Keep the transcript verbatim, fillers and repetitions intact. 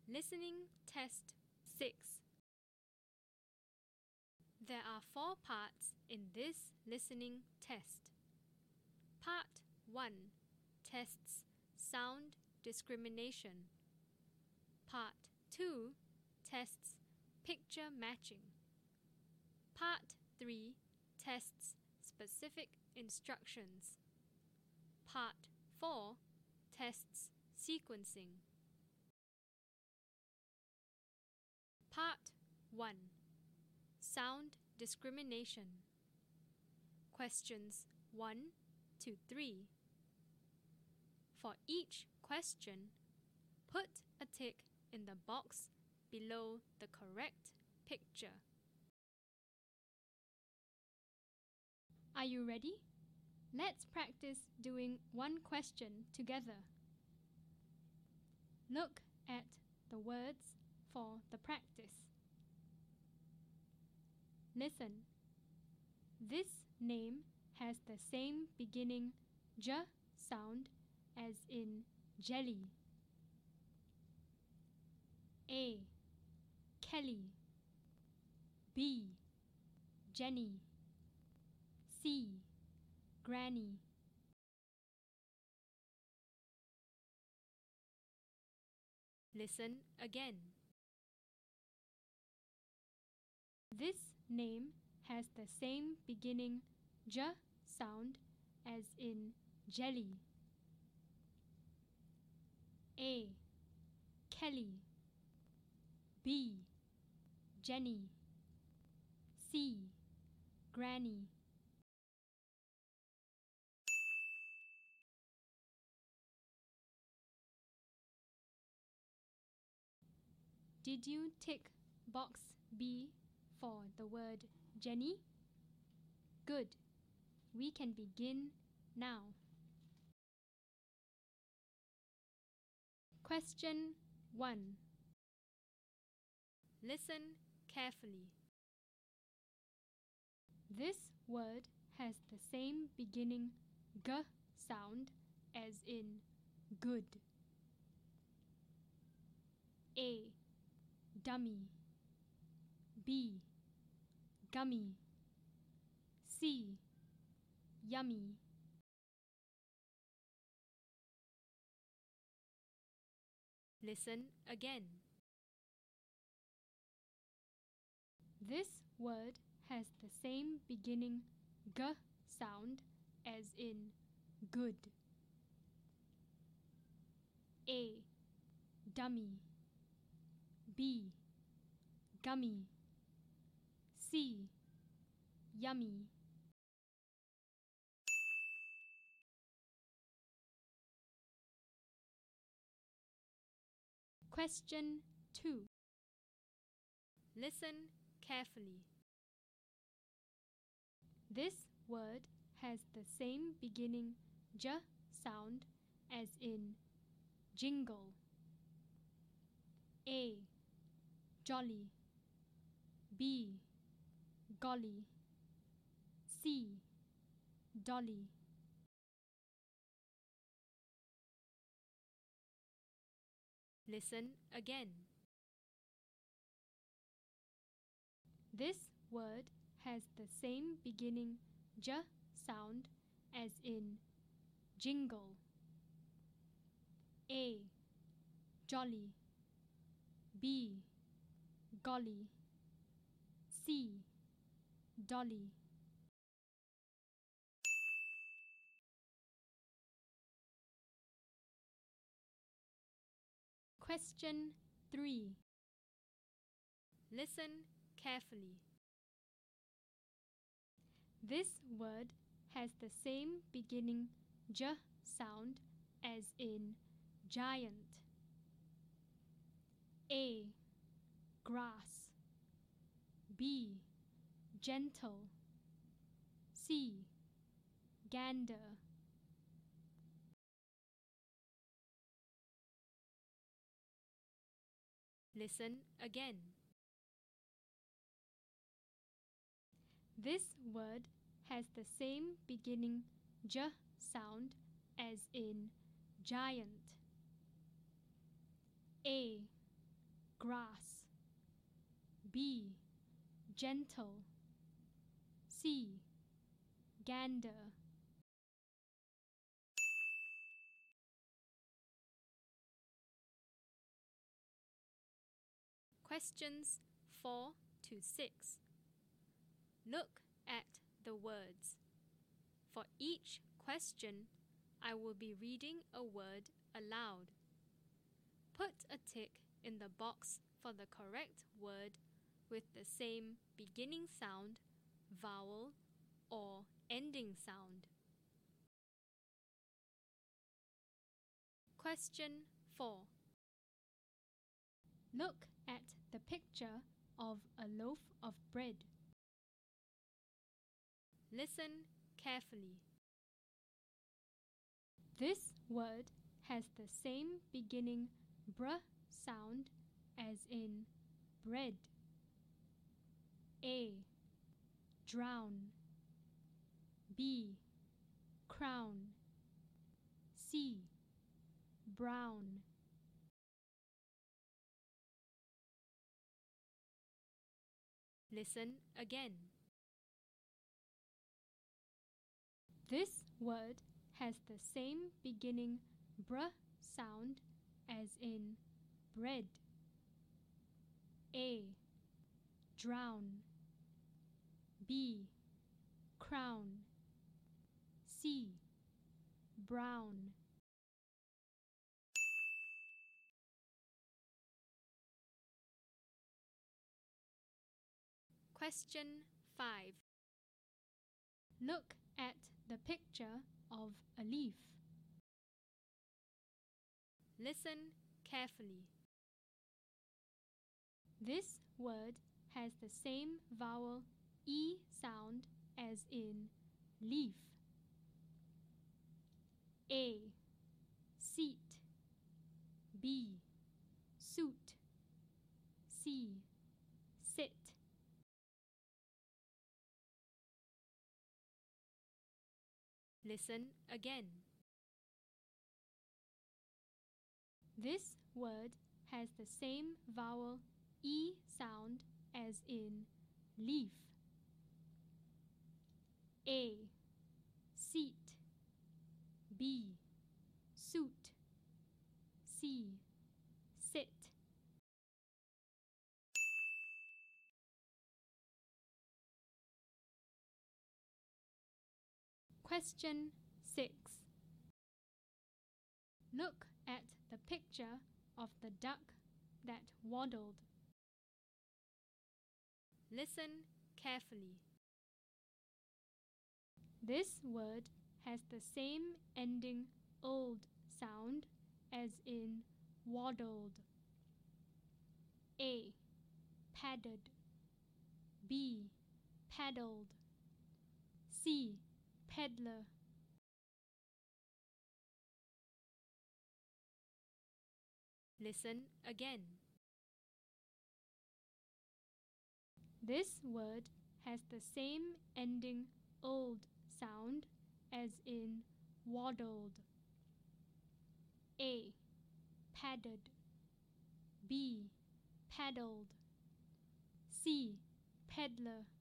Listening Test six. There are four parts in this listening test. Part one tests sound discrimination. Part two tests picture matching. Part three tests specific instructions. Part four tests sequencing. Part one. Sound discrimination. Questions one to three. For each question, put a tick in the box below the correct picture. Are you ready? Let's practice doing one question together. Look at the words for the practice. Listen. This name has the same beginning j sound as in jelly. A. Kelly. B. Jenny. C. Granny. Listen again. This name has the same beginning j sound as in jelly. A. Kelly. B. Jenny. C. Granny. Did you tick box B for the word Jenny? Good. We can begin now. Question one. Listen carefully. This word has the same beginning g sound as in good. A. Dummy. B. Gummy. C. Yummy. Listen again. This word has the same beginning g sound as in good. A. Dummy. B. Gummy. C. Yummy. Question two. Listen carefully. This word has the same beginning j sound as in jingle. A. Jolly. B. Golly. C. Dolly. Listen again. This word has the same beginning j sound as in jingle. A. Jolly. B. Golly. C. Dolly. Question three. Listen carefully. This word has the same beginning j sound as in giant. A. Grass. B. Gentle. C. Gander. Listen again. This word has the same beginning j sound as in giant. A. grass. B. Gentle. C. Gander. Questions four to six. Look at the words. For each question, I will be reading a word aloud. Put a tick in the box for the correct word with the same beginning sound, vowel, or ending sound. Question four. Look at the picture of a loaf of bread. Listen carefully. This word has the same beginning br sound as in bread. A. Drown. B. Crown. C. Brown. Listen again. This word has the same beginning br sound as in bread. A. Drown. B. Crown. C. Brown. Question five. Look at the picture of a leaf. Listen carefully. This word has the same vowel E sound as in leaf. A. Seat. B. Suit. C. Sit. Listen again. This word has the same vowel E sound as in leaf. A. Seat. B. Suit. C. Sit. Question six. Look at the picture of the duck that waddled. Listen carefully. This word has the same ending old sound as in waddled. A. Padded. B. Paddled. C. Peddler. Listen again. This word has the same ending old sound as in waddled. A. Padded. B. Paddled. C. Peddler.